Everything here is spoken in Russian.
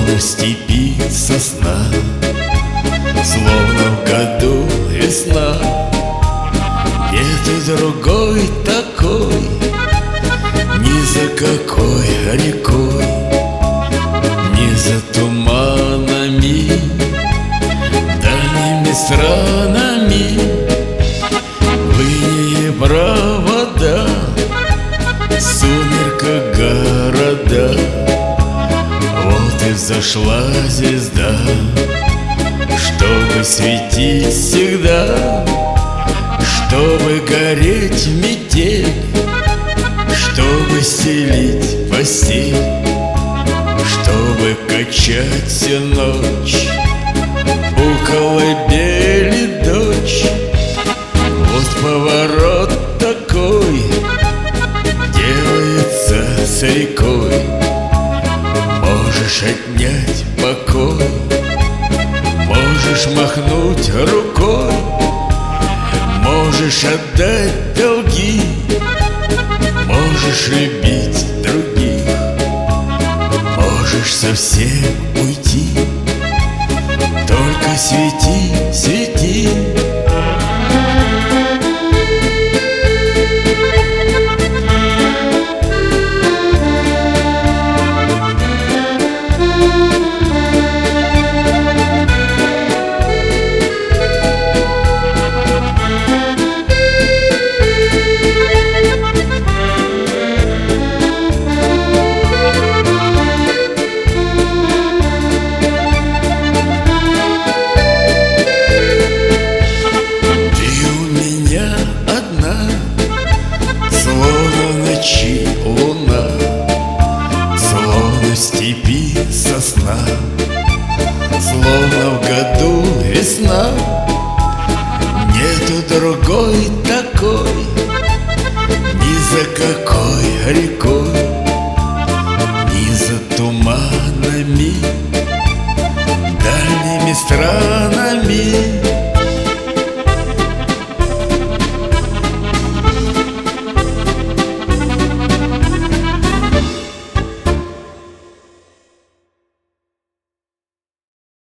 Словно в степи сосна, словно в году весна. Нету другой такой, ни за какой рекой, ни за туманами, дальними странами. В иные провода, в сумерках города, вот и взошла звезда, чтобы светить всегда, чтобы гореть в метель, чтобы стелить постель, чтобы качать всю ночь у колыбели дочь. Вот поворот такой делается с рекой. Можешь отнять покой, можешь махнуть рукой, можешь отдать долги, можешь любить других, можешь совсем уйти. Только свети, свети. Луна, словно в степи сосна, словно в году весна. Нету другой такой, ни за какой рекой,